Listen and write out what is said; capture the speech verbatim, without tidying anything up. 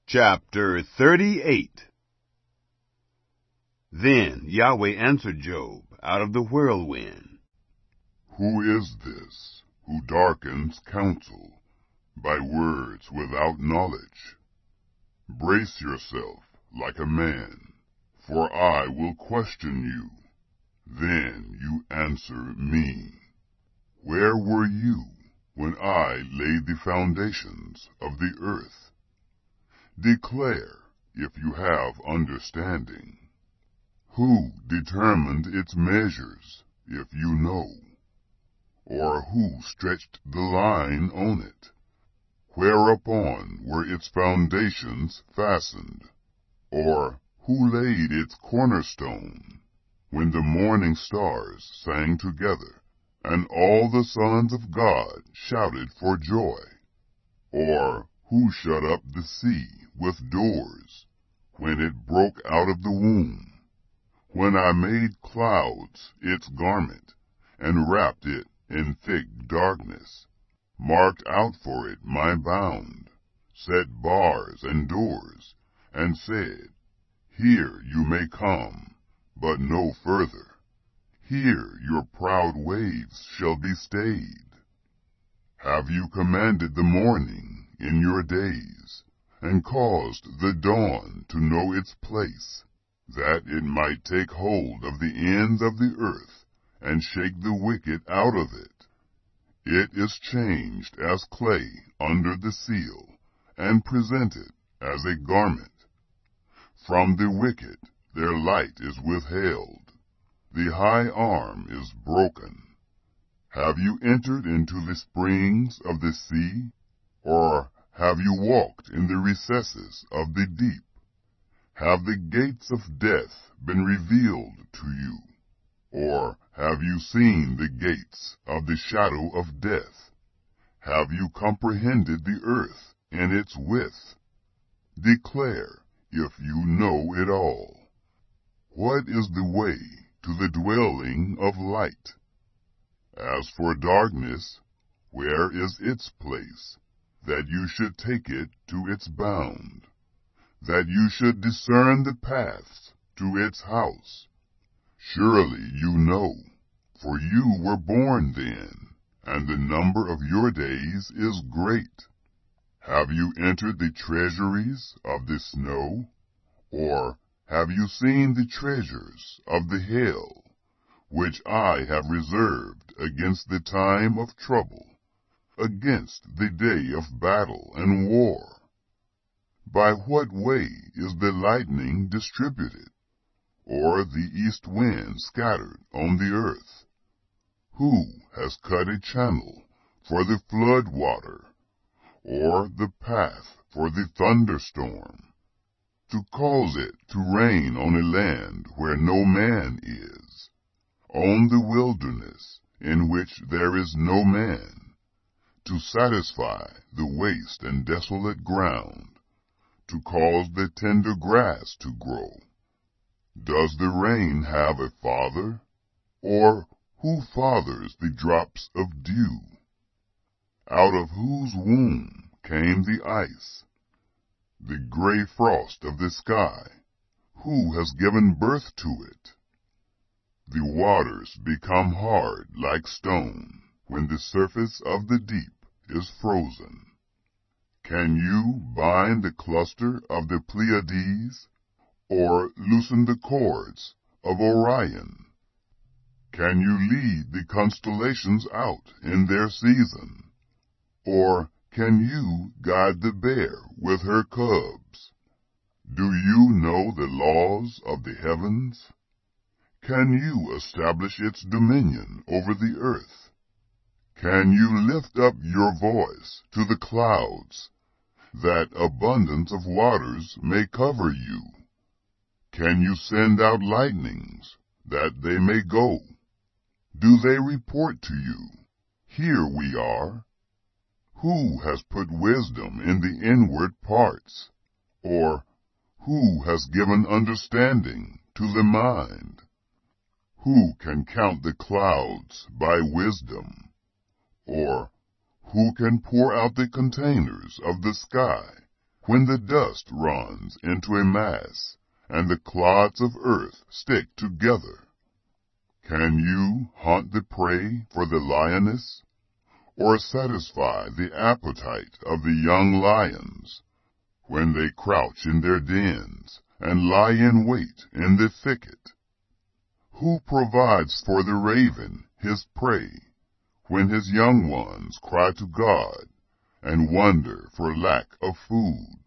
Chapter thirty-eight. Then Yahweh answered Job out of the whirlwind. Who is this who darkens counsel by words without knowledge? Brace yourself like a man, for I will question you. Then you answer me. Where were you when I laid the foundations of the earth? Declare if you have understanding. Who determined its measures, if you know? Or who stretched the line on it? Whereupon were its foundations fastened? Or who laid its cornerstone? When the morning stars sang together, and all the sons of God shouted for joy? Or who shut up the sea with doors, when it broke out of the womb? When I made clouds its garment, and wrapped it in thick darkness, marked out for it my bound, set bars and doors, and said, Here you may come, but no further. Here your proud waves shall be stayed. Have you commanded the morning in your days, and caused the dawn to know its place, that it might take hold of the ends of the earth, and shake the wicked out of it? It is changed as clay under the seal, and presented as a garment. From the wicked their light is withheld, the high arm is broken. Have you entered into the springs of the sea, or have you walked in the recesses of the deep? Have the gates of death been revealed to you? Or have you seen the gates of the shadow of death? Have you comprehended the earth in its width? Declare if you know it all. What is the way to the dwelling of light? As for darkness, where is its place, that you should take it to its bound, that you should discern the paths to its house? Surely you know, for you were born then, and the number of your days is great. Have you entered the treasuries of the snow? Or have you seen the treasures of the hail, which I have reserved against the time of trouble, against the day of battle and war? By what way is the lightning distributed, or the east wind scattered on the earth? Who has cut a channel for the flood water, or the path for the thunderstorm, to cause it to rain on a land where no man is, on the wilderness in which there is no man, to satisfy the waste and desolate ground, to cause the tender grass to grow? Does the rain have a father? Or who fathers the drops of dew? Out of whose womb came the ice, the gray frost of the sky? Who has given birth to it? The waters become hard like stone when the surface of the deep is frozen. Can you bind the cluster of the Pleiades, or loosen the cords of Orion? Can you lead the constellations out in their season? Or can you guide the bear with her cubs? Do you know the laws of the heavens? Can you establish its dominion over the earth? Can you lift up your voice to the clouds, that abundance of waters may cover you? Can you send out lightnings, that they may go? Do they report to you, Here we are? Who has put wisdom in the inward parts? Or who has given understanding to the mind? Who can count the clouds by wisdom? Or who can pour out the containers of the sky, when the dust runs into a mass, and the clods of earth stick together? Can you hunt the prey for the lioness, or satisfy the appetite of the young lions, when they crouch in their dens and lie in wait in the thicket? Who provides for the raven his prey, when his young ones cry to God and wonder for lack of food?